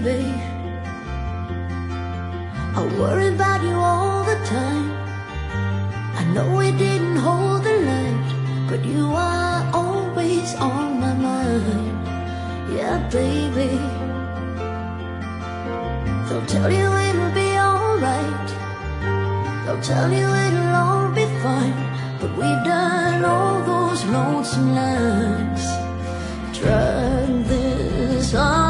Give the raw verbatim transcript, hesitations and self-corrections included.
baby. I worry about you all the time. I know we didn't hold the line, but you are always on my mind. Yeah, baby. They'll tell you it'll be alright, they'll tell you it'll all be fine, but we've done all those lonesome nights, tried this on.